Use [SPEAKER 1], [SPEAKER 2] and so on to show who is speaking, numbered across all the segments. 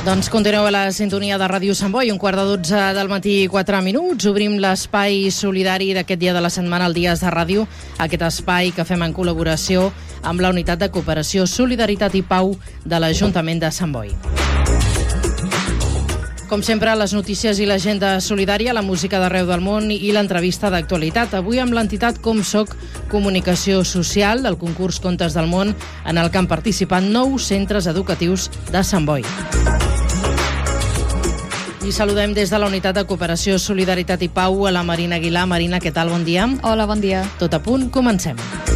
[SPEAKER 1] Doncs continueu a la sintonia de Ràdio Sant Boi, 11:45 del matí, 4 minuts. Obrim l'espai solidari d'aquest dia de la setmana, el Dies de Ràdio, aquest espai que fem en col·laboració amb la Unitat de Cooperació, Solidaritat i Pau de l'Ajuntament de Sant Boi. Com sempre, les notícies i l'agenda solidària, la música d'arreu del món i l'entrevista d'actualitat. Avui amb l'entitat ComSoc Comunicació Social del concurs Contes del Món, en el que han participat 9 centres educatius de Sant Boi. I saludem des de la Unitat de Cooperació, Solidaritat i Pau a la Marina Aguilar. Marina, què tal? Bon dia.
[SPEAKER 2] Hola, bon dia.
[SPEAKER 1] Tot a punt, comencem.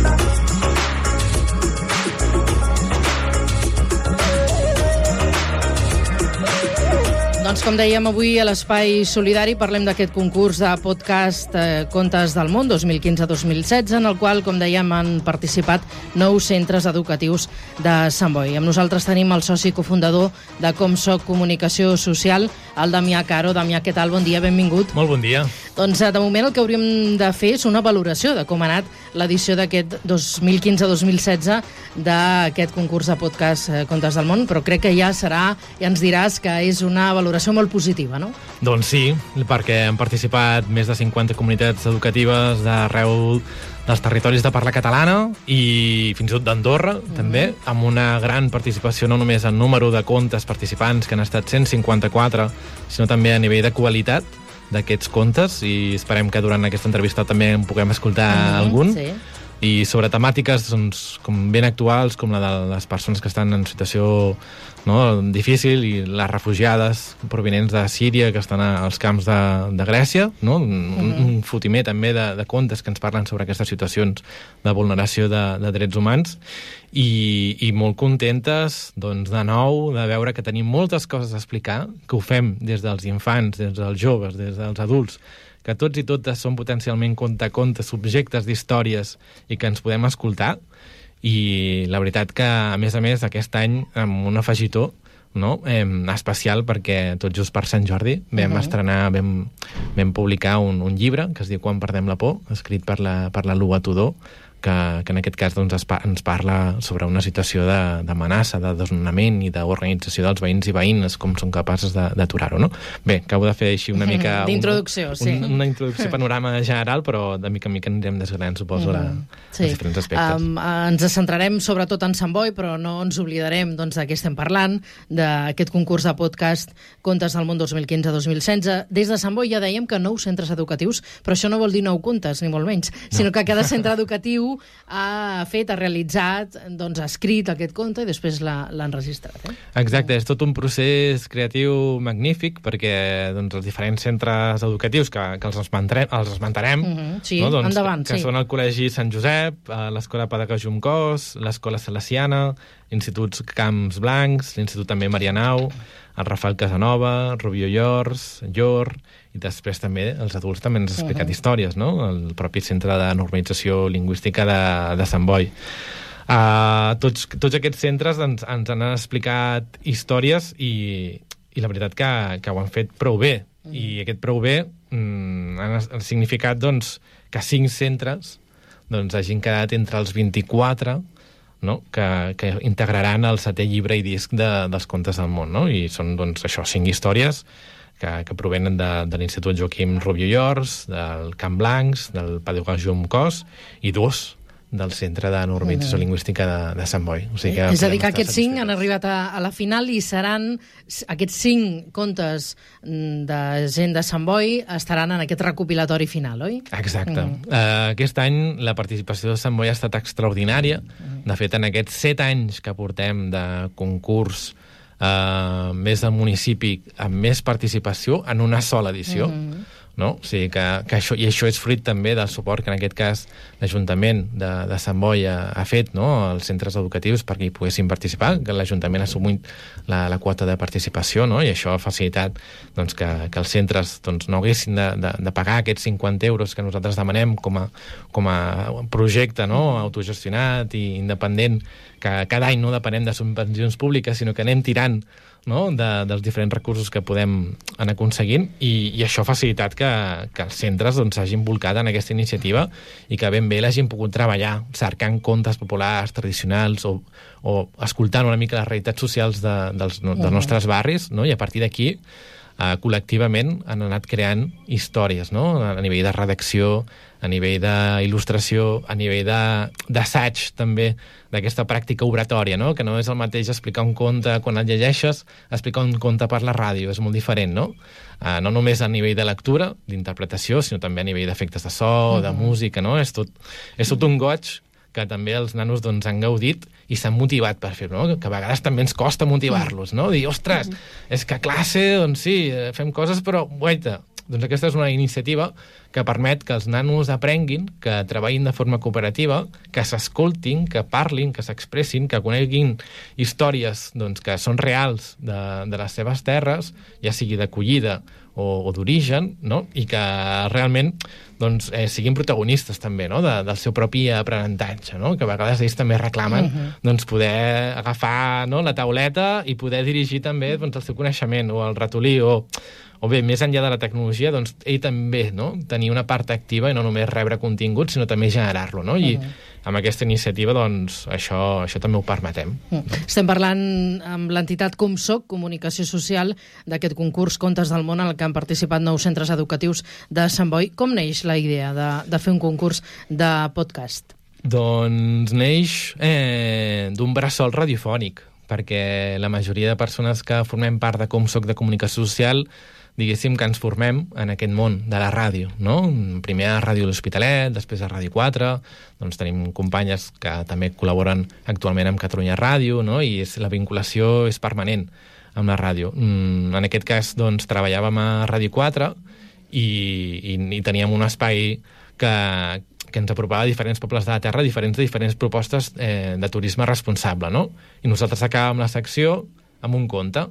[SPEAKER 1] Doncs com dèiem, avui a l'Espai Solidari parlem d'aquest concurs de podcast Contes del Món 2015-2016, en el qual, com dèiem, han participat 9 centres educatius de Sant Boi. Amb nosaltres tenim el soci cofundador de ComSoc Comunicació Social, el Damià Caro. Damià, què tal? Bon dia, benvingut.
[SPEAKER 3] Molt bon dia.
[SPEAKER 1] Doncs de moment el que hauríem de fer és una valoració de com ha anat l'edició d'aquest 2015-2016 d'aquest concurs de podcast Contes del Món, però crec que ja ens diràs que és una valoració molt positiva, no?
[SPEAKER 3] Doncs sí, perquè han participat més de 50 comunitats educatives d'arreu dels territoris de parla catalana i fins i tot d'Andorra, també, amb una gran participació no només en número de contes participants, que han estat 154, sinó també a nivell de qualitat d'aquests contes, i esperem que durant aquesta entrevista també en puguem escoltar algun.
[SPEAKER 1] Sí.
[SPEAKER 3] I sobre temàtiques doncs, com ben actuals, com la de les persones que estan en situació difícil, i les refugiades provinents de Síria que estan als camps de Grècia, no? Un fotimer també de contes que ens parlen sobre aquestes situacions de vulneració de drets humans, i molt contentes doncs, de nou de veure que tenim moltes coses a explicar, que ho fem des dels infants, des dels joves, des dels adults, que tots i totes són potencialment contacontes, subjectes d'històries, i que ens podem escoltar. I la veritat que, a més, aquest any, amb un afegitó especial, perquè tot just per Sant Jordi vam publicar un llibre que es diu Quan perdem la por, escrit per la Lua Tudor, que en aquest cas doncs, ens parla sobre una situació d'amenaça, de desnonament i d'organització dels veïns i veïnes, com són capaces d'aturar-ho, no? Bé, acabo de fer així una mica...
[SPEAKER 1] d'introducció, sí.
[SPEAKER 3] Una introducció panorama general, però de mica en mica anirem desgranant, suposo, els diferents aspectes.
[SPEAKER 1] Ens centrarem sobretot en Sant Boi, però no ens oblidarem de què estem parlant, d'aquest concurs de podcast Contes del Món 2015-2016. Des de Sant Boi ja dèiem que 9 centres educatius, però això no vol dir 9 contes, ni molt menys, sinó que cada centre educatiu ha realitzat, ha escrit aquest conte i després l'ha enregistrat.
[SPEAKER 3] Exacte, és tot un procés creatiu magnífic, perquè els diferents centres educatius que els esmentarem,
[SPEAKER 1] endavant,
[SPEAKER 3] que són el Col·legi Sant Josep, l'Escola Pedagògica Cos, l'Escola Salesiana, l'Institut Camps Blancs, l'Institut també Marianao, el Rafael Casanova, Rubió Llor, i després també els adults també ens han explicat històries, no? El propi Centre de Normalització Lingüística de Sant Boi. Tots aquests centres ens han explicat històries, i la veritat que ho han fet prou bé. I aquest prou bé ha significat que 5 centres hagin quedat entre els 24 que integraran el 7è llibre i disc dels Contes del Món, no? I són 5 històries que provenen de l'Institut Joaquim Rubió Llors, del Camp Blancs, del Pedagògic Cos, i 2 del Centre de Normalització Lingüística de Sant Boi. O sigui
[SPEAKER 1] és a dir, que aquests 5 han arribat a la final, i seran aquests 5 contes de gent de Sant Boi estaran en aquest recopilatori final, oi?
[SPEAKER 3] Exacte. Aquest any la participació de Sant Boi ha estat extraordinària. De fet, en aquests 7 anys que portem de concurs, més del municipi amb més participació en una sola edició, no? O sigui que això és fruit també del suport que en aquest cas l'Ajuntament de Sant Boi ha fet, no? als centres educatius perquè hi poguessin participar, que l'Ajuntament ha assumit la quota de participació, no? I això ha facilitat que els centres no haguessin de pagar aquests 50 euros que nosaltres demanem com a projecte autogestionat i independent, que cada any no depenem de subvencions públiques, sinó que anem tirant, no?, dels diferents recursos que podem anar aconseguint, i això ha facilitat que els centres s'hagin volcat en aquesta iniciativa i que ben bé l'hagin pogut treballar cercant contes populars, tradicionals, o escoltant una mica les realitats socials dels nostres barris, no?, i a partir d'aquí col·lectivament han anat creant històries, no?, a nivell de redacció, a nivell d'il·lustració, a nivell d'assaig també, d'aquesta pràctica obratòria, no?, que no és el mateix explicar un conte quan el llegeixes, explicar un conte per la ràdio, és molt diferent, no? No només a nivell de lectura, d'interpretació, sinó també a nivell d'efectes de so, de música, no? És tot un goig que també els nanos han gaudit i s'han motivat per fer-ho, no? Que a vegades també ens costa motivar-los, no? Dir, ostres, és que a classe, doncs sí, fem coses, però, guaita, doncs aquesta és una iniciativa que permet que els nanos aprenguin, que treballin de forma cooperativa, que s'escoltin, que parlin, que s'expressin, que coneguin històries que són reals de les seves terres, ja sigui d'acollida o d'origen, no?, i que realment siguin protagonistes també, no?, del seu propi aprenentatge, no?, que a vegades ells també reclamen poder agafar, no?, la tauleta i poder dirigir també el seu coneixement, o el ratolí, o bé, més enllà de la tecnologia, ell també, no?, tenir una part activa i no només rebre contingut, sinó també generar-lo, no? I amb aquesta iniciativa, això també ho permetem.
[SPEAKER 1] Estem parlant amb l'entitat ComSoc, Comunicació Social, d'aquest concurs Contes del Món, en el que han participat 9 centres educatius de Sant Boi. Com neix la idea de fer un concurs de podcast?
[SPEAKER 3] Doncs neix d'un bressol radiofònic, perquè la majoria de persones que formem part de ComSoc de Comunicació Social, diguéssim que ens formem en aquest món de la ràdio, no? Primer a Ràdio L'Hospitalet, després a Ràdio 4, tenim companyes que també col·laboren actualment amb Catalunya Ràdio, no? I la vinculació és permanent amb la ràdio. En aquest cas, treballàvem a Ràdio 4 i teníem un espai que ens apropava a diferents pobles de la terra, de diferents propostes de turisme responsable, no? I nosaltres acabàvem la secció amb un conte.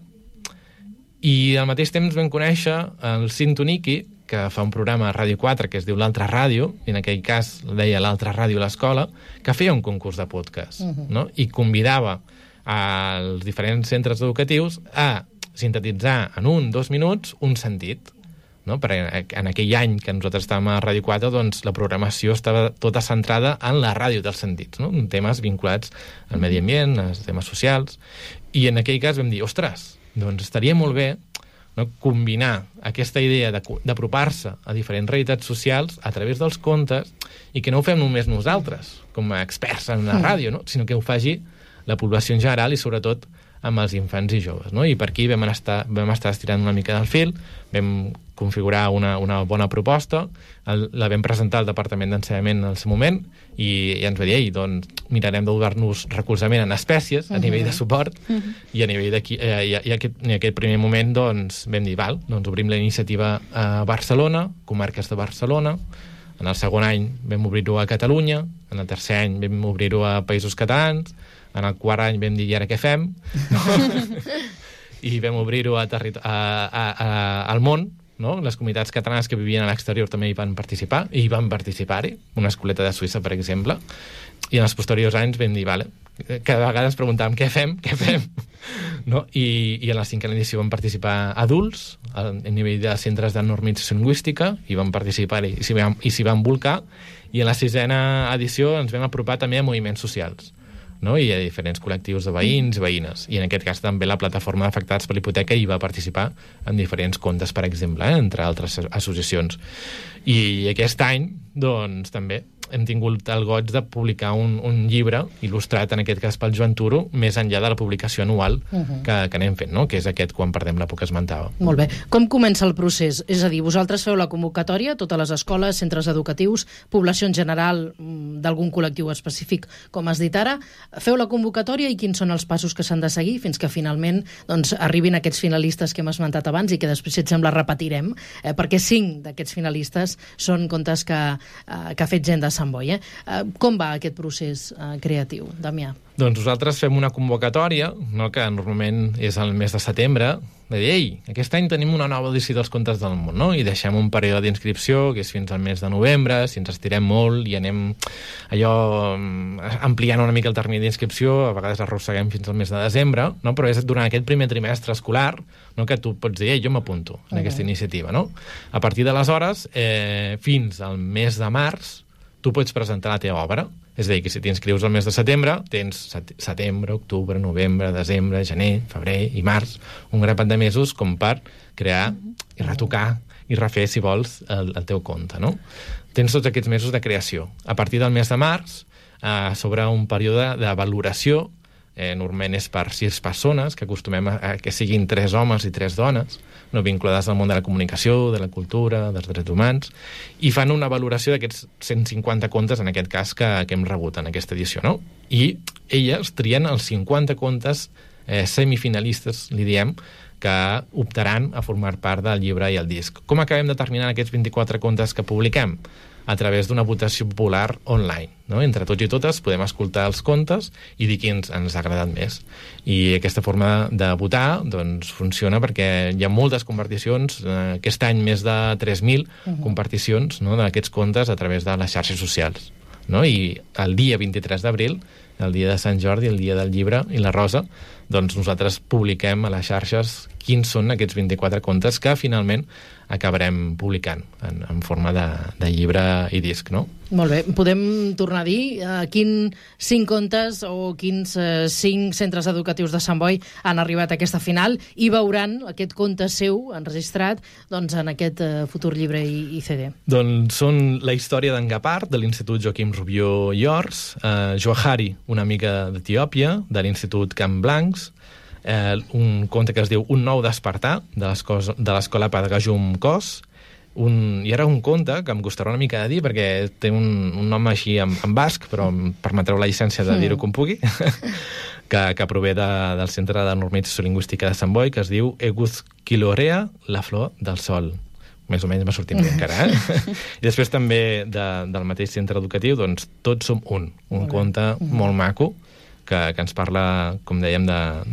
[SPEAKER 3] I al mateix temps vam conèixer el Cinto Niki, que fa un programa a Ràdio 4 que es diu L'Altra Ràdio, i en aquell cas deia L'Altra Ràdio a l'escola, que feia un concurs de podcast, no? I convidava als diferents centres educatius a sintetitzar en 1-2 minuts un sentit, no? Perquè en aquell any que nosaltres estàvem a Ràdio 4, la programació estava tota centrada en la ràdio dels sentits, no? En temes vinculats al medi ambient, als temes socials, i en aquell cas vam dir, ostres, estaria molt bé, no?, combinar aquesta idea d'apropar-se a diferents realitats socials a través dels contes, i que no ho fem només nosaltres, com a experts en la ràdio, no?, sinó que ho faci la població en general i sobretot amb els infants i joves, no? I per aquí vam estar estirant una mica del fil, vam configurar una bona proposta, la vam presentar al Departament d'Ensenyament en el seu moment, i ens va dir, mirarem de donar-nos recolzament en espècies, a nivell de suport, i a nivell d'aquí, i aquest primer moment vam dir, obrim la iniciativa a Barcelona, comarques de Barcelona. En el segon any vam obrir-ho a Catalunya, en el tercer any vam obrir-ho a Països Catalans, en el quart any vam dir, i ara què fem? I vam obrir-ho al món, no? Les comunitats catalanes que vivien a l'exterior també hi van participar, i hi van participar-hi, una escoleta de Suïssa, per exemple, i en els posteriors anys vam dir, cada vegada ens preguntàvem què fem, no? I en la 5a edició van participar adults, a nivell de centres de normització lingüística, i van participar-hi i s'hi van volcar, i en la 6a edició ens vam apropar també a moviments socials, no? I a diferents col·lectius de veïns i veïnes, i en aquest cas també la plataforma d'afectats per l'hipoteca hi va participar en diferents contes, per exemple, entre altres associacions. I aquest any, també hem tingut el goig de publicar un llibre il·lustrat, en aquest cas pel Joan Turo, més enllà de la publicació anual que anem fent, no? Que és aquest Quan perdem la por que esmentava.
[SPEAKER 1] Molt bé. Com comença el procés? És a dir, vosaltres feu la convocatòria, totes les escoles, centres educatius, població en general d'algun col·lectiu específic, com has dit ara, feu la convocatòria i quins són els passos que s'han de seguir fins que finalment arribin aquests finalistes que hem esmentat abans i que després, si et sembla, repetirem, perquè 5 d'aquests finalistes són contes que ha fet gent de Sant Boi. Com va aquest procés creatiu, Damià?
[SPEAKER 3] Doncs nosaltres fem una convocatòria, no, que normalment és al mes de setembre, de dir, ei, aquest any tenim una nova edició dels Contes del Món, no? I deixem un període d'inscripció, que és fins al mes de novembre, si ens estirem molt i anem allò ampliant una mica el termini d'inscripció, a vegades arrosseguem fins al mes de desembre, no? Però és durant aquest primer trimestre escolar, no, que tu pots dir, ei, jo m'apunto en aquesta iniciativa, no? A partir d'aleshores, fins al mes de març, tu pots presentar la teva obra. És a dir, que si t'inscrius al mes de setembre, tens setembre, octubre, novembre, desembre, gener, febrer i març, un grapat de mesos com per crear i retocar i refer, si vols, el teu conte, no? Tens tots aquests mesos de creació. A partir del mes de març s'obre un període de valoració, normalment és per 6 persones, que acostumem a que siguin 3 homes i 3 dones, no vinculades al món de la comunicació, de la cultura, dels drets humans, i fan una valoració d'aquests 150 contes, en aquest cas, que hem rebut en aquesta edició, no? I elles trien els 50 contes semifinalistes, li diem, que optaran a formar part del llibre i el disc. Com acabem determinant aquests 24 contes que publiquem? A través d'una votació popular online, no? Entre tots i totes podem escoltar els contes i dir quins ens ha agradat més. I aquesta forma de votar doncs, funciona perquè hi ha moltes comparticions, aquest any més de 3.000 comparticions, no, d'aquests contes a través de les xarxes socials, no? I el dia 23 d'abril, el dia de Sant Jordi, el dia del llibre i la rosa, doncs nosaltres publiquem a les xarxes quins són aquests 24 contes que finalment acabarem publicant en forma de llibre i disc, no?
[SPEAKER 1] Molt bé. Podem tornar a dir quins 5 contes o quins 5 centres educatius de Sant Boi han arribat a aquesta final i veuran aquest conte seu enregistrat doncs, en aquest futur llibre i CD.
[SPEAKER 3] Doncs són la història d'en Gapar, de l'Institut Joaquim Rubió i Ors, Johari, una amiga d'Etiòpia, de l'Institut Camp Blancs, un conte que es diu Un nou despertar, de l'escola Padagajum Cos, i ara un conte que em costarà una mica de dir perquè té un nom així en basc, però em permetreu la llicència de dir-ho com pugui, que prové del Centre de Normalització Lingüística de Sant Boi, que es diu Eguzkilorea, la flor del sol. Més o menys m'ha sortit bé encara, I després també del mateix centre educatiu, doncs Tots som un conte molt maco, que ens parla, com dèiem,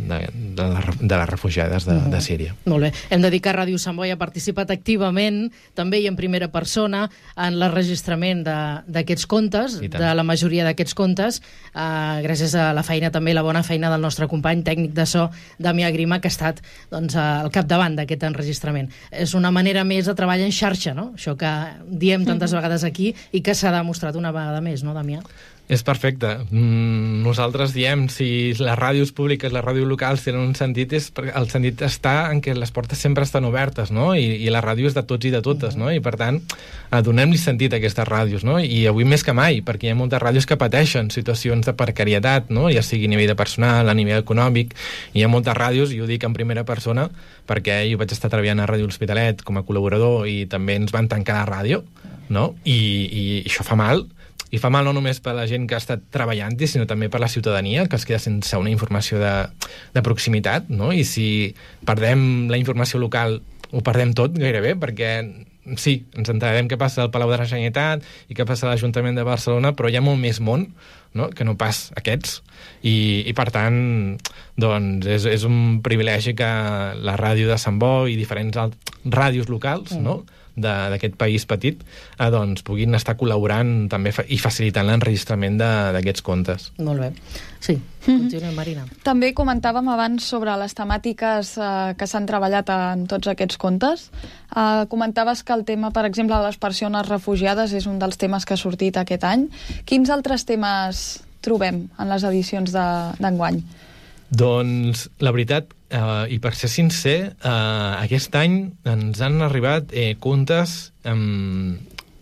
[SPEAKER 3] de les refugiades de Síria.
[SPEAKER 1] Molt bé. Hem de dir que Ràdio Sant Boi ha participat activament, també i en primera persona, en l'enregistrament d'aquests contes, de la majoria d'aquests contes, gràcies a la feina, també la bona feina del nostre company tècnic de so, Damià Grima, que ha estat al capdavant d'aquest enregistrament. És una manera més de treballar en xarxa, no? Això que diem tantes vegades aquí i que s'ha demostrat una vegada més, no, Damià?
[SPEAKER 3] És perfecte. Nosaltres diem, si les ràdios públiques, les ràdios locals tenen un sentit, el sentit està en què les portes sempre estan obertes, no? I la ràdio és de tots i de totes, no? I per tant, donem-li sentit a aquestes ràdios, no? I avui més que mai, perquè hi ha moltes ràdios que pateixen situacions de precarietat, no? Ja sigui a nivell de personal, a nivell econòmic, i hi ha moltes ràdios, i ho dic en primera persona, perquè jo vaig estar treballant a Ràdio L'Hospitalet com a col·laborador i també ens van tancar la ràdio, no? I això fa mal. I fa mal no només per la gent que ha estat treballant-hi, sinó també per la ciutadania, que es queda sense una informació de proximitat, no? I si perdem la informació local, ho perdem tot gairebé, perquè sí, ens enterarem què passa al Palau de la Generalitat i què passa a l'Ajuntament de Barcelona, però hi ha molt més món, no?, que no pas aquests. I per tant, doncs, és un privilegi que la ràdio de Sant Boi i diferents ràdios locals, no?, d'aquest país petit, doncs puguin estar col·laborant també i facilitant l'enregistrament d'aquests contes.
[SPEAKER 1] Molt bé. Sí, continuem, Marina.
[SPEAKER 2] També comentàvem abans sobre les temàtiques que s'han treballat en tots aquests contes. Comentaves que el tema, per exemple, de les persones refugiades és un dels temes que ha sortit aquest any. Quins altres temes trobem en les edicions d'enguany?
[SPEAKER 3] Doncs, la veritat, i per ser sincer, aquest any ens han arribat contes amb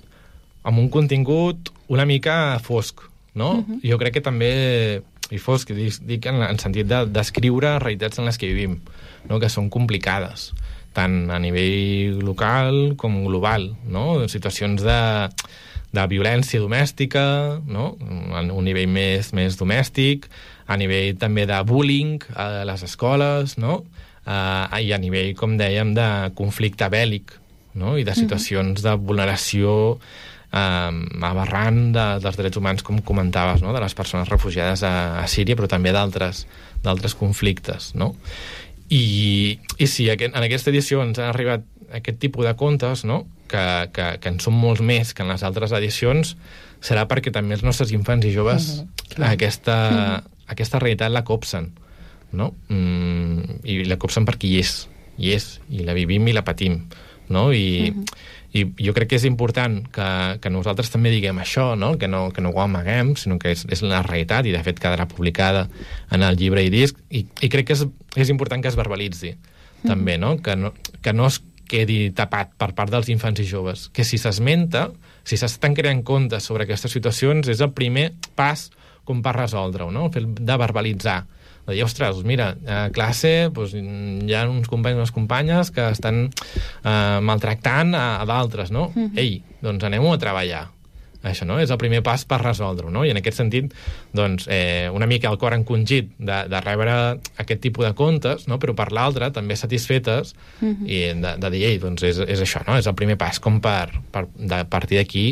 [SPEAKER 3] un contingut una mica fosc, no? Jo crec que també, i fosc, dic en sentit de descriure realitats en les que vivim, no? Que són complicades, tant a nivell local com global, no? Situacions de violència domèstica, no? A un nivell més domèstic, a nivell també de bullying a les escoles, no? I a nivell, com dèiem, de conflicte bèl·lic, no? I de situacions de vulneració aberrant dels drets humans, com comentaves, no? De les persones refugiades a Síria, però també d'altres conflictes, no? I sí, en aquesta edició ens han arribat aquest tipus de contes, no? Que en són molts més que en les altres edicions, serà perquè també els nostres infants i joves aquesta realitat la copsen, no? I la copsen perquè hi és, i la vivim i la patim, no? I jo crec que és important que nosaltres també diguem això, no? Que no ho amaguem, sinó que és la realitat, i de fet quedarà publicada en el llibre i disc, i crec que és important que es verbalitzi també, no? Que no es quedi tapat per part dels infants i joves, que si s'esmenta, si s'estan creant comptes sobre aquestes situacions, és el primer pas com per resoldre-ho, no? El fet de verbalitzar, de dir, ostres, mira, a classe hi ha uns companys i unes companyes que estan maltractant a d'altres, no? Ei, doncs anem-ho a treballar. Això, no? És el primer pas per resoldre-ho, no? I en aquest sentit, doncs, una mica el cor encongit de rebre aquest tipus de contes, no? Però per l'altre també satisfetes i de dir, ei, doncs és això, no? És el primer pas, com per partir d'aquí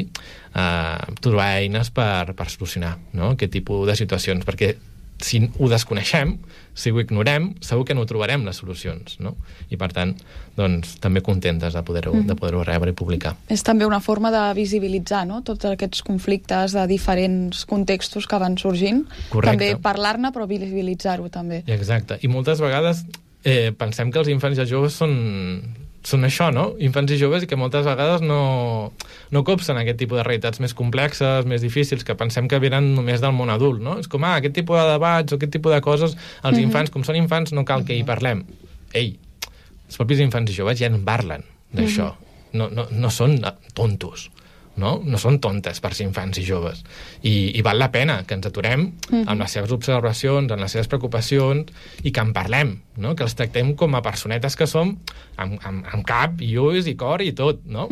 [SPEAKER 3] trobar eines per solucionar, no? Aquest tipus de situacions, perquè si ho desconeixem, si ho ignorem, segur que no trobarem les solucions, no? I per tant, doncs, també contentes de poder-ho rebre i publicar.
[SPEAKER 2] És també una forma de visibilitzar, no? Tots aquests conflictes de diferents contextos que van sorgint.
[SPEAKER 3] Correcte.
[SPEAKER 2] També parlar-ne, però visibilitzar-ho també.
[SPEAKER 3] Exacte. I moltes vegades pensem que els infants i els joves són això, no? Infants i joves, i que moltes vegades no copsen aquest tipus de realitats més complexes, més difícils, que pensem que venen només del món adult, no? És com, aquest tipus de debats o aquest tipus de coses, els infants, com són infants, no cal que hi parlem. Ei, els propis infants i joves ja en parlen d'això. No són tontos, no són tontes per ser infants i joves, i val la pena que ens aturem amb les seves observacions, amb les seves preocupacions, i que en parlem, no? Que els tractem com a personetes que som, amb cap i ulls i cor i tot, no?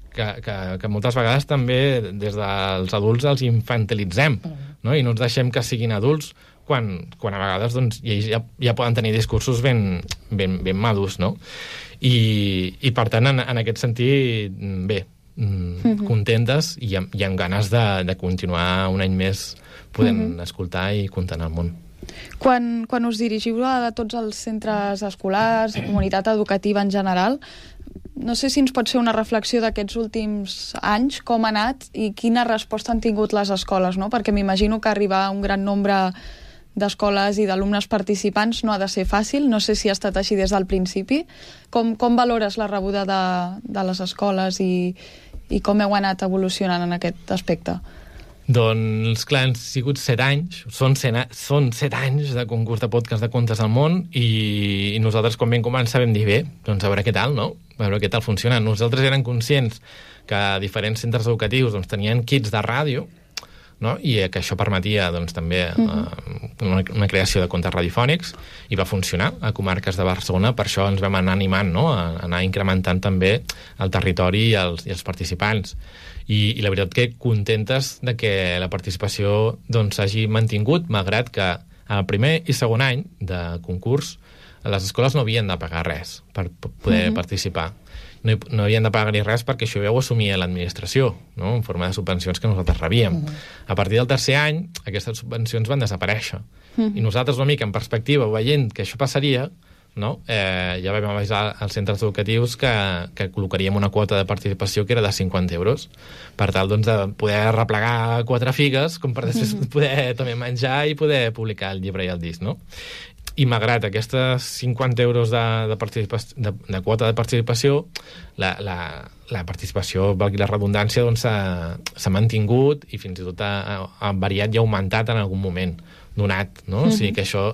[SPEAKER 3] Que moltes vegades també des dels adults els infantilitzem, no? I no ens deixem que siguin adults quan a vegades, doncs, ells ja poden tenir discursos ben madurs, no? I per tant, en aquest sentit, bé, contentes i amb ganes de continuar un any més podent escoltar i contant el món.
[SPEAKER 2] Quan us dirigiu a tots els centres escolars, a comunitat educativa en general, no sé si ens pot fer una reflexió d'aquests últims anys, com ha anat i quina resposta han tingut les escoles, no? Perquè m'imagino que arribar a un gran nombre d'escoles i d'alumnes participants no ha de ser fàcil, no sé si ha estat així des del principi. Com valores la rebuda de les escoles i com heu anat evolucionant en aquest aspecte?
[SPEAKER 3] Doncs, clar, han sigut 7 anys, són 7 anys de concurs de podcast de contes al món, i nosaltres quan vam començar vam dir, bé, doncs a veure què tal, no? A veure què tal funciona. Nosaltres érem conscients que diferents centres educatius doncs, tenien kits de ràdio, no? I que això permetia doncs, també una creació de contes radiofònics, i va funcionar a comarques de Barcelona. Per això ens vam anar animant, no? A anar incrementant també el territori i els participants, i la veritat que contentes de que la participació doncs, s'hagi mantingut, malgrat que al primer i segon any de concurs les escoles no havien de pagar res per poder participar. No havien de pagar-hi res perquè això ja ho assumia l'administració, no? En forma de subvencions que nosaltres rebíem. A partir del tercer any, aquestes subvencions van desaparèixer. I nosaltres, una mica en perspectiva, veient que això passaria, no? Ja vam avisar als centres educatius que col·locaríem una quota de participació que era de 50 euros, per tal doncs, de poder replegar 4 figues, com per després poder també menjar i poder publicar el llibre i el disc, no? I malgrat aquestes 50 euros de quota de participació, la participació, valgui la redundància, doncs, s'ha mantingut, i fins i tot ha variat i ha augmentat en algun moment donat, no? O sigui que això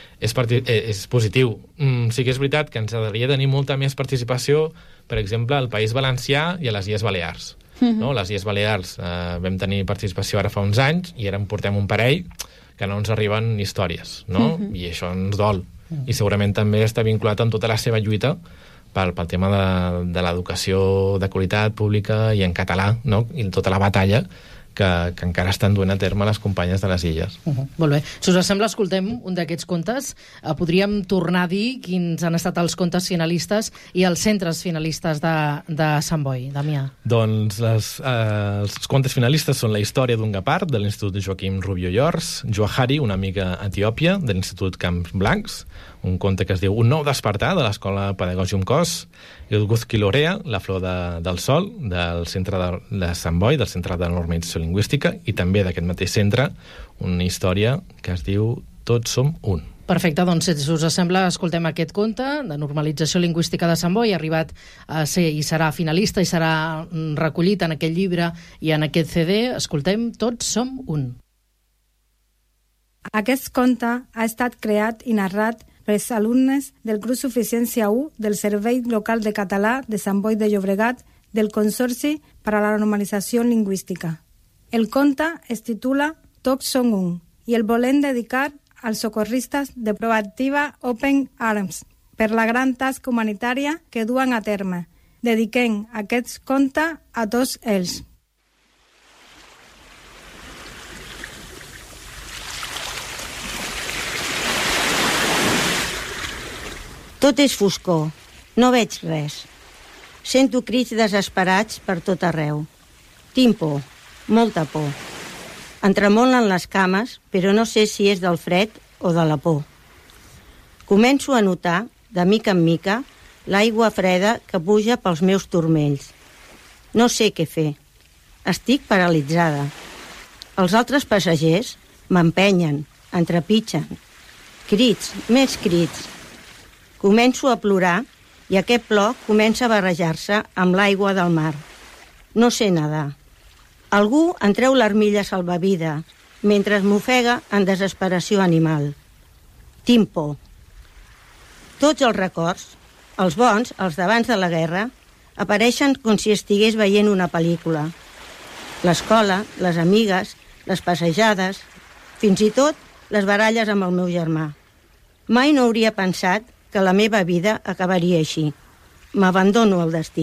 [SPEAKER 3] és positiu. Sí que és veritat que ens agradaria tenir molta més participació, per exemple, al País Valencià i a les Illes Balears. No? Les Illes Balears vam tenir participació ara fa uns anys, i ara en portem un parell que no ens arriben històries, no? I això ens dol. I segurament també està vinculat amb tota la seva lluita pel tema de l'educació de qualitat pública i en català, no? I tota la batalla que encara estan duent a terme les companyes de les Illes.
[SPEAKER 1] Molt bé. Si us sembla, escoltem un d'aquests contes. Podríem tornar a dir quins han estat els contes finalistes i els centres finalistes de Sant Boi, Damià.
[SPEAKER 3] Doncs els contes finalistes són La història d'un gepard, de l'Institut Joaquim Rubio Llors, Johari, una amiga a Etiòpia, de l'Institut Camps Blancs, un conte que es diu Un nou despertar, de l'Escola Pedagògium Cos, El Guzquilorea, La flor del sol, del Centre de Sant Boi, del Centre de Normalització Lingüística, i també d'aquest mateix centre, una història que es diu Tots som un.
[SPEAKER 1] Perfecte, doncs si us sembla, escoltem aquest conte de normalització lingüística de Sant Boi, ha arribat a ser i serà finalista i serà recollit en aquest llibre i en aquest CD. Escoltem Tots som un.
[SPEAKER 4] Aquest conte ha estat creat i narrat pels alumnes del grup Suficiència 1 del Servei Local de Català de Sant Boi de Llobregat del Consorci per a la Normalització Lingüística. El conte es titula Tots som un i el volem dedicar als socorristes de Proactiva Open Arms per la gran tasca humanitària que duen a terme. Dediquem aquest conte a tots ells.
[SPEAKER 5] Tot és foscor, no veig res. Sento crits desesperats per tot arreu. Tinc por, molta por. Em tremolen les cames, però no sé si és del fred o de la por. Començo a notar, de mica en mica, l'aigua freda que puja pels meus turmells. No sé què fer. Estic paralitzada. Els altres passatgers m'empenyen, em trepitgen. Crits, més crits. Començo a plorar i aquest plor comença a barrejar-se amb l'aigua del mar. No sé nedar. Algú em treu l'armilla salvavida mentre es m'ofega en desesperació animal. Tinc por. Tots els records, els bons, els d'abans de la guerra, apareixen com si estigués veient una pel·lícula. L'escola, les amigues, les passejades, fins i tot les baralles amb el meu germà. Mai no hauria pensat que la meva vida acabaria així. M'abandono al destí.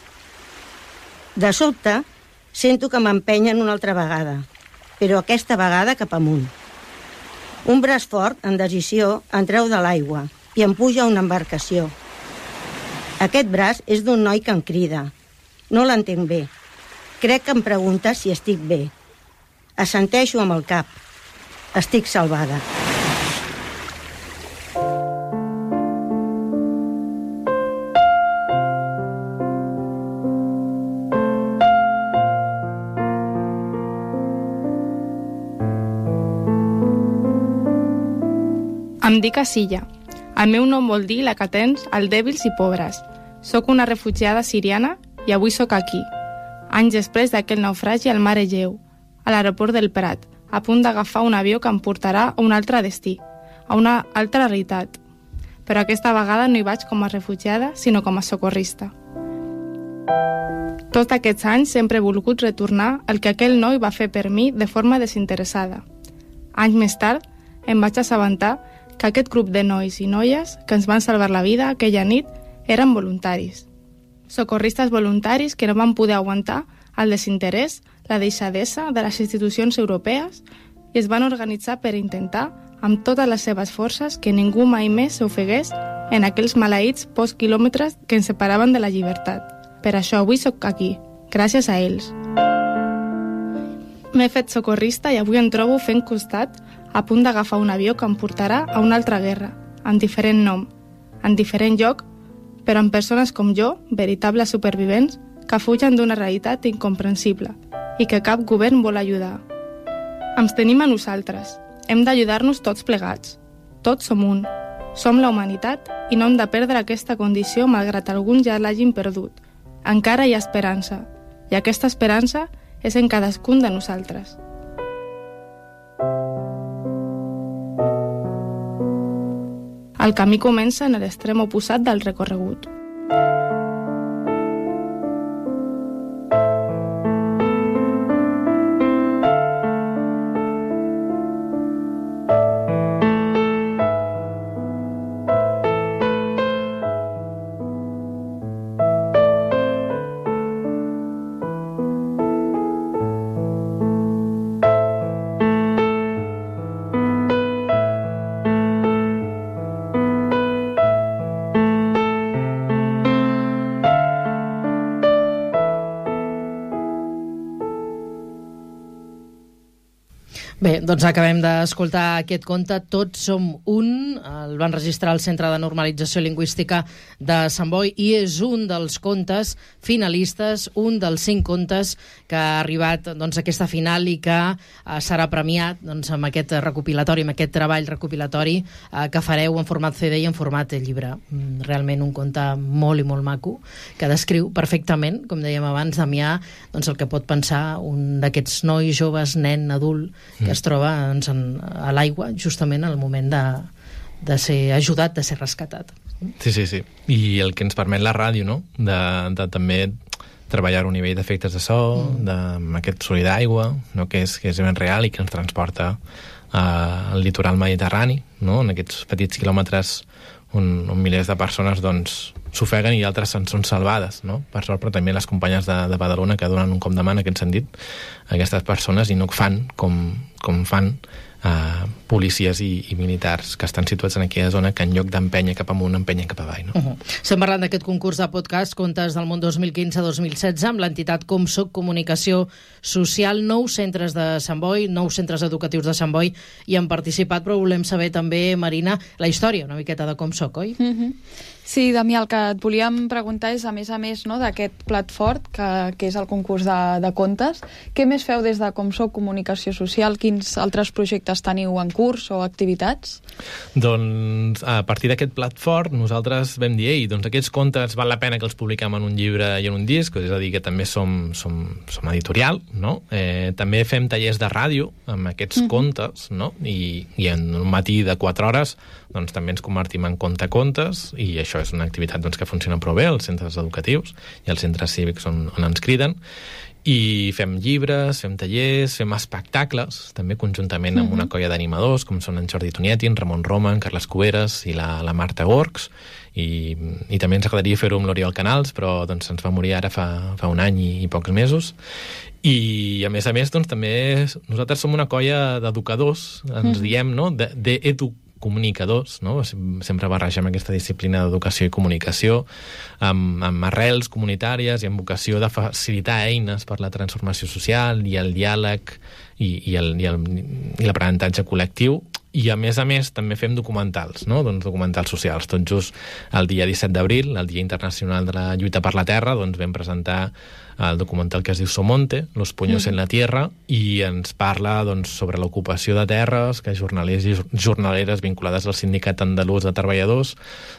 [SPEAKER 5] De sobte, sento que m'empenyen una altra vegada, però aquesta vegada cap amunt. Un braç fort, en decisió, em treu de l'aigua i em puja a una embarcació. Aquest braç és d'un noi que em crida. No l'entenc bé. Crec que em pregunta si estic bé. Assenteixo amb el cap. Estic salvada.
[SPEAKER 6] Em dic Asilla. El meu nom vol dir la que tens als dèbils i pobres. Soc una refugiada siriana i avui sóc aquí, anys després d'aquell naufragi al mar Egeu, a l'aeroport del Prat, a punt d'agafar un avió que em portarà a un altre destí, a una altra realitat. Però aquesta vegada no hi vaig com a refugiada, sinó com a socorrista. Tots aquests anys sempre he volgut retornar el que aquell noi va fer per mi de forma desinteressada. Anys més tard em vaig assabentar que aquest grup de nois i noies que ens van salvar la vida aquella nit eren voluntaris. Socorristes voluntaris que no van poder aguantar el desinterès, la deixadesa de les institucions europees i es van organitzar per intentar, amb totes les seves forces, que ningú mai més s'ofegués en aquells maleïts postquilòmetres que ens separaven de la llibertat. Per això avui sóc aquí, gràcies a ells. M'he fet socorrista i avui em trobo fent costat a punt d'agafar un avió que em portarà a una altra guerra, amb diferent nom, en diferent lloc, però amb persones com jo, veritables supervivents, que fugen d'una realitat incomprensible i que cap govern vol ajudar. Ens tenim a nosaltres. Hem d'ajudar-nos tots plegats. Tots som un. Som la humanitat i no hem de perdre aquesta condició malgrat alguns ja l'hagin perdut. Encara hi ha esperança, i aquesta esperança és en cadascun de nosaltres. El camí comença en l'extrem oposat del recorregut.
[SPEAKER 1] Bé, doncs acabem d'escoltar aquest conte Tots som un, el van registrar al Centre de Normalització Lingüística de Sant Boi i és un dels contes finalistes, un dels 5 contes que ha arribat doncs, a aquesta final i que serà premiat doncs, amb aquest recopilatori, amb aquest treball recopilatori que fareu en format CD i en format llibre. Realment un conte molt i molt maco que descriu perfectament, com dèiem abans, Damià, doncs, el que pot pensar un d'aquests nois, joves, nen, adult, que es troba doncs, a l'aigua justament al moment de ser ajudat, de ser rescatat.
[SPEAKER 3] Sí. I el que ens permet la ràdio, no? De també treballar un nivell d'efectes de so, amb aquest soroll d'aigua, no? que és ben real i que ens transporta al litoral mediterrani, no? En aquests petits quilòmetres on milers de persones doncs, s'ofeguen i altres en són salvades, no? Per sort, però també les companyes de Badalona que donen un cop de mà en aquest sentit a aquestes persones i no fan com fan policies i militars que estan situats en aquella zona que en lloc d'empènyer cap amunt, empenyen cap avall. No?
[SPEAKER 1] Estem parlant d'aquest concurs de podcast Contes del món 2015-2016 amb l'entitat Com Soc Comunicació Social, 9 centres de Sant Boi, 9 centres educatius de Sant Boi hi han participat, però volem saber també, Marina, la història una miqueta de Com Soc, oi?
[SPEAKER 2] Sí, Damià, el que et volíem preguntar és, a més, no, d'aquest plat fort, que és el concurs de contes, què més feu des de Com Soc Comunicació Social? Quins altres projectes teniu en curs o activitats?
[SPEAKER 3] Doncs, a partir d'aquest plat fort, nosaltres vam dir, doncs aquests contes val la pena que els publiquem en un llibre i en un disc, és a dir, que també som editorial, no? També fem tallers de ràdio amb aquests contes, no? I en un matí de 4 hores doncs també ens convertim en contacontes i això és una activitat doncs, que funciona prou bé als centres educatius i als centres cívics on ens criden. I fem llibres, fem tallers, fem espectacles, també conjuntament amb una colla d'animadors, com són en Jordi Tonietti, en Ramon Roma, en Carles Cuberes i la Marta Gorgs, i també ens agradaria fer-ho amb l'Oriol Canals, però doncs, ens va morir ara fa un any i pocs mesos. I a més doncs, també nosaltres som una colla d'educadors, ens diem, no?, comunicadors, no? Sempre barregem aquesta disciplina d'educació i comunicació amb arrels comunitàries i amb vocació de facilitar eines per la transformació social i el diàleg i l'aprenentatge col·lectiu. I a més també fem documentals, no? Doncs documentals socials. Tot just el dia 17 d'abril, el Dia Internacional de la Lluita per la Terra, doncs vam presentar el documental que es diu Somonte, Los puños en la tierra, i ens parla doncs, sobre l'ocupació de terres que jornalers i jornaleres vinculades al Sindicat Andalús de Treballadors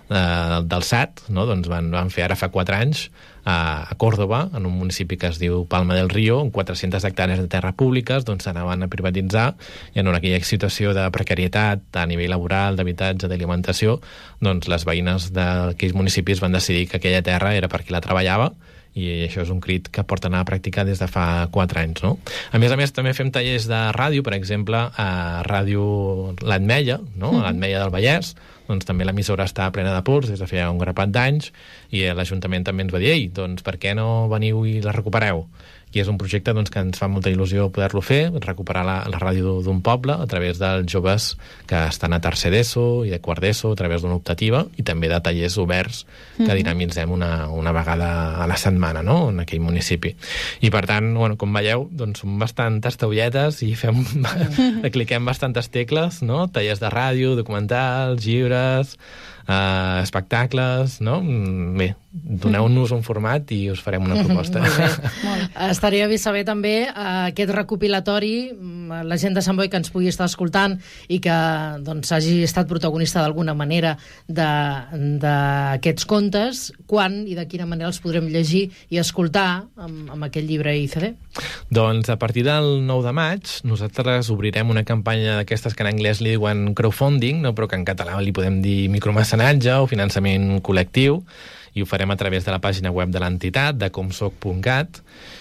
[SPEAKER 3] del SAT, no? Doncs van fer ara fa 4 anys a Córdoba, en un municipi que es diu Palma del Río, amb 400 hectàrees de terra públiques, doncs s'anaven a privatitzar i en aquella situació de precarietat a nivell laboral, d'habitatge, d'alimentació, doncs les veïnes d'aquells municipis van decidir que aquella terra era per qui la treballava i això és un crit que porten a practicar des de fa 4 anys, no? A més, també fem tallers de ràdio, per exemple, a Ràdio l'Ametlla, no? A l'Ametlla del Vallès, doncs també l'emissora està plena de pols des de feia un grapat d'anys i l'Ajuntament també ens va dir, ei, doncs per què no veniu i la recupereu? I és un projecte doncs, que ens fa molta il·lusió poder-lo fer, recuperar la ràdio d'un poble a través dels joves que estan a tercer d'ESO i de quart d'ESO, a través d'una optativa i també de tallers oberts que dinamitzem una vegada a la setmana, no?, en aquell municipi. I per tant, bueno, com veieu, doncs som bastantes taulletes i cliquem bastantes tecles, no?, tallers de ràdio, documentals, llibres, espectacles, no? Bé, doneu-nos un format i us farem una proposta.
[SPEAKER 1] Estaria bé saber també aquest recopilatori, la gent de Sant Boi que ens pugui estar escoltant i que doncs, hagi estat protagonista d'alguna manera d'aquests contes, quan i de quina manera els podrem llegir i escoltar amb aquest llibre i CD?
[SPEAKER 3] Doncs a partir del 9 de maig nosaltres obrirem una campanya d'aquestes que en anglès li diuen crowdfunding, no? Però que en català li podem dir micromecenatge o finançament col·lectiu, i ho farem a través de la pàgina web de l'entitat, de comsoc.cat,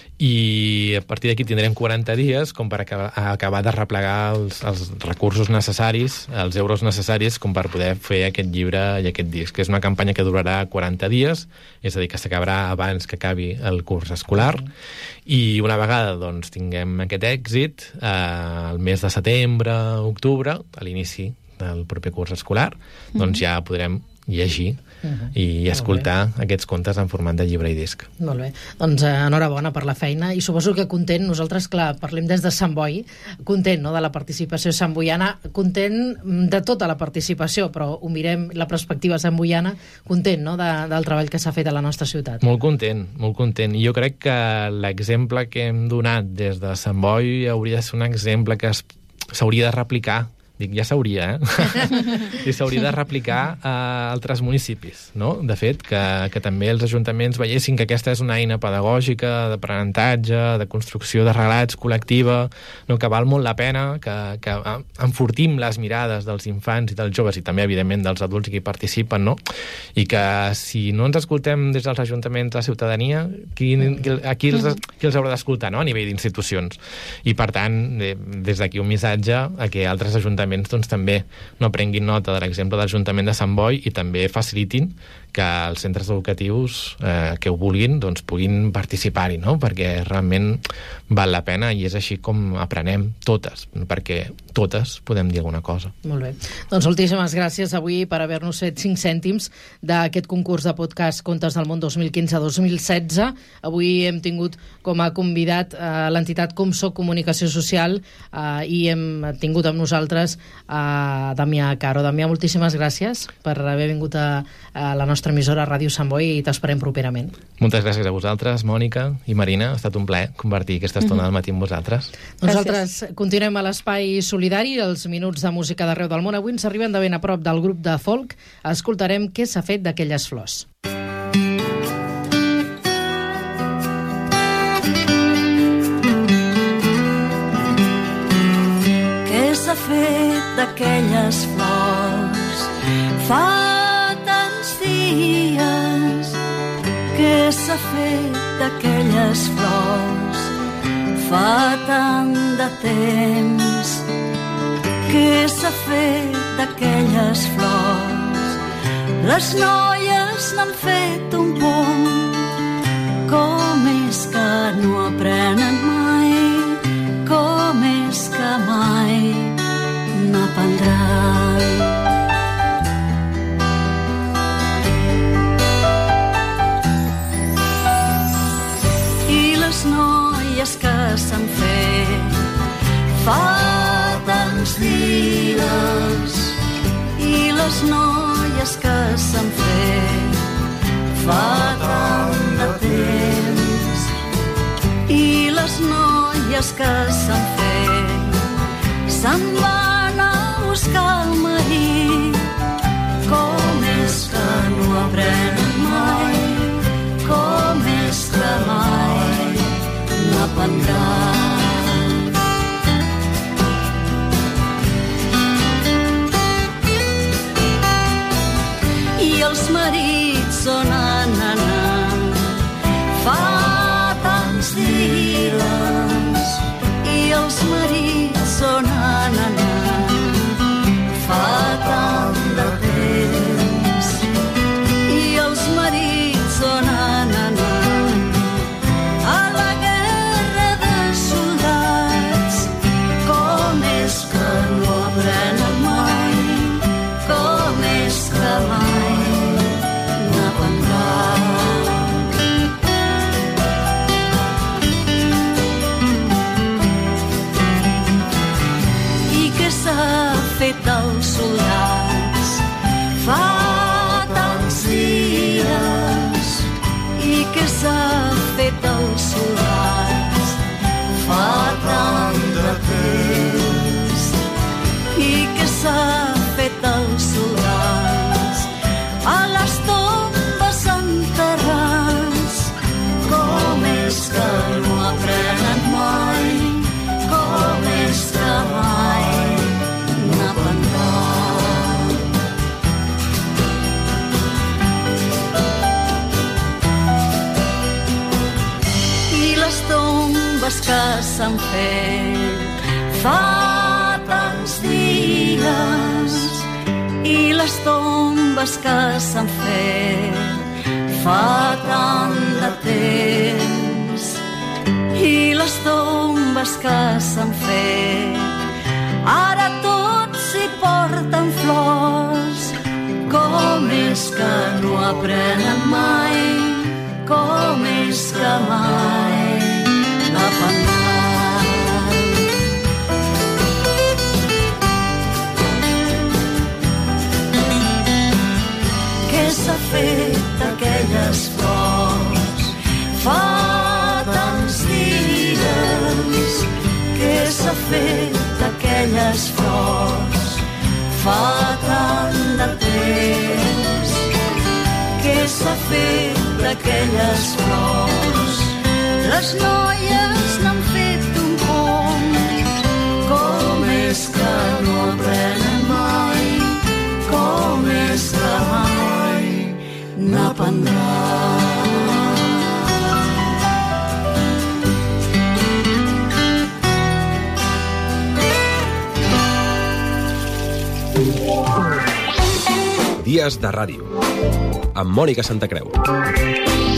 [SPEAKER 3] i a partir d'aquí tindrem 40 dies com per acabar de replegar els recursos necessaris, els euros necessaris com per poder fer aquest llibre i aquest disc, que és una campanya que durarà 40 dies, és a dir, que s'acabarà abans que acabi el curs escolar, i una vegada doncs, tinguem aquest èxit, el mes de setembre, octubre, a l'inici del proper curs escolar, doncs ja podrem llegir i escoltar aquests contes en format de llibre i disc.
[SPEAKER 1] Molt bé. Doncs enhorabona per la feina i suposo que content, nosaltres, clar, parlem des de Sant Boi, content, no?, de la participació santboiana, content de tota la participació, però ho mirem, la perspectiva santboiana, content, no?, del treball que s'ha fet a la nostra ciutat.
[SPEAKER 3] Molt content, molt content. I jo crec que l'exemple que hem donat des de Sant Boi hauria de ser un exemple que s'hauria de replicar. Dic, ja s'hauria, i s'hauria de replicar a altres municipis, no? De fet, que també els ajuntaments veiessin que aquesta és una eina pedagògica, d'aprenentatge, de construcció de relats col·lectiva, no? Que val molt la pena, que enfortim les mirades dels infants i dels joves, i també, evidentment, dels adults que hi participen, no? I que si no ens escoltem des dels ajuntaments, la ciutadania, qui els haurà d'escoltar, no?, a nivell d'institucions. I, per tant, des d'aquí un missatge a que altres ajuntaments doncs també no prenguin nota de l'exemple de l'Ajuntament de Sant Boi i també facilitin que els centres educatius que ho vulguin doncs puguin participar-hi, no? Perquè realment val la pena i és així com aprenem totes, perquè totes podem dir alguna cosa.
[SPEAKER 1] Molt bé. Doncs moltíssimes gràcies avui per haver-nos fet 5 cèntims d'aquest concurs de podcast Contes del Món 2015-2016. Avui hem tingut com a convidat l'entitat Comsoc Comunicació Social i hem tingut amb nosaltres Damià Caro. Damià, moltíssimes gràcies per haver vingut a la nostra emissora Ràdio Sant Boi i t'esperem properament.
[SPEAKER 3] Moltes gràcies a vosaltres, Mònica i Marina. Ha estat un plaer compartir aquesta estona del matí amb vosaltres.
[SPEAKER 1] Nosaltres continuem a l'espai solidari, els minuts de música d'arreu del món. Avui ens arriben de ben a prop del grup de folk. Escoltarem Què s'ha fet d'aquelles flors.
[SPEAKER 7] Què s'ha fet d'aquelles flors? Fa tants dies. Què s'ha fet d'aquelles flors? Fa tant de temps. Què s'ha fet d'aquelles flors? Les noies n'han fet un pont. Com és que no aprenen mai? Com és que mai n'aprendran? I les noies que s'han fet fa tants dies. I les noies que s'han fet fa tant de temps. I les noies que s'han fet se'n van a buscar el marit. Com és que no aprenen mai? Com és que mai n'aprendran? I els marits on han anat fa tants dies. I els marits on han anat fa tant de temps. I els marits on han anat a la guerra de soldats. Com és que no aprenen mai? Com és que mai n'aprendran? I què s'ha fet als soldats? Fa tants dies. I què s'ha fet als soldats? Fa tant de temps. I què s'ha fet als soldats? A les tombes enterrats. Com és que no aprenen mai? Com és que mai n'aprendran? I les tombes que s'han fet fa tants dies. I les tombes que s'han fet fa tant de temps. I les tombes que s'han fet ara tots hi porten flors. Com Com és que no aprenen mai, com és que mai n'aprendran. Què s'ha fet d'aquelles flors fa tants dies? Què s'ha fet d'aquelles flors fa tant de temps? Què s'ha fet d'aquelles flors? Les noies n'han fet un pont. Com és que no aprenen mai, com és que mai n'aprendran.
[SPEAKER 8] Dies de ràdio, amb Mònica Santacreu.